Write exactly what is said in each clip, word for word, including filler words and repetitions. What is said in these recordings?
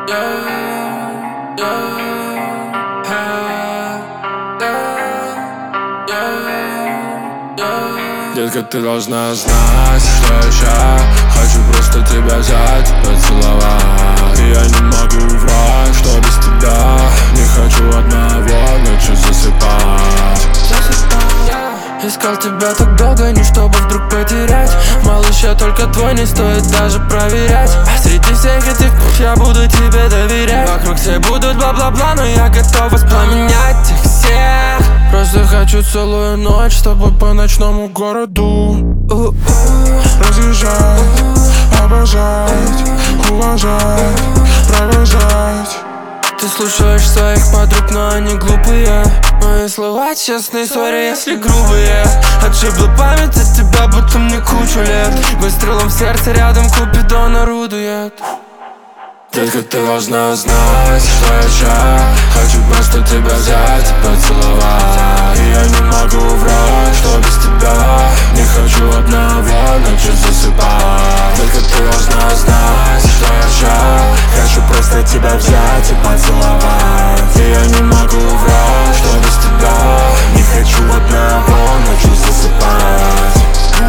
Детка, ты должна знать, что я ща хочу просто тебя взять и поцеловать. И я не могу врать, что без тебя не хочу одного ночью засыпать. Искал тебя так долго, не чтобы вдруг потерять. Малыш, я только твой, не стоит даже проверять. А среди всех этих я буду тебе доверять. Вокруг все будут бла-бла-бла, но я готов воспламенять их всех. Просто хочу целую ночь с тобой по ночному городу. Разъезжать, обожать, уважать, провожать. Ты слушаешь своих подруг, но они глупые. Мои слова честные, сори, если грубые. Отшибла память от тебя, будто мне кучу лет. Выстрелом в сердце рядом Купидон орудует. Детка, ты должна знать, что я ща хочу просто тебя взять и поцеловать. И я не могу врать, что без тебя не хочу одного ночью засыпать. Детка, ты должна знать, что я ща хочу просто тебя взять и поцеловать. И я не могу врать, что без тебя не хочу одного ночью засыпать.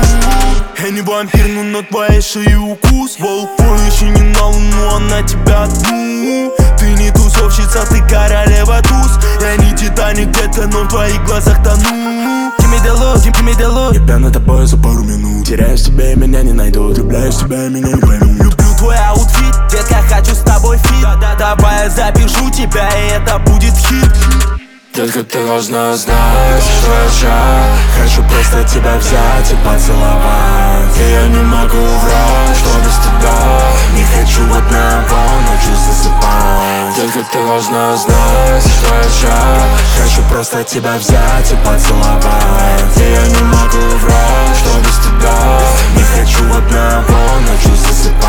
Я не вампир, но на твоей шее укус. Волкой еще не на луну, а на тебя одну. Ты не тусовщица, ты королева туз. Я не Титаник, детка, но в твоих глазах тону. Give me the look, give me the look. Я пьян на тобой за пару минут. Теряюсь тебя и меня не найдут. Влюбляюсь в тебя и меня не поймут. Люблю твой аутфит, детка, хочу с тобой фит. Давай я запишу тебя, и это будет хит. Детка, ты должна знать, что я ща хочу просто тебя взять и поцеловать. И я не могу врать, что без тебя не хочу одного ночью засыпать. Детка, ты должна знать, что я ща хочу просто тебя взять и поцеловать. И я не могу врать, что без тебя не хочу одного ночью засыпать.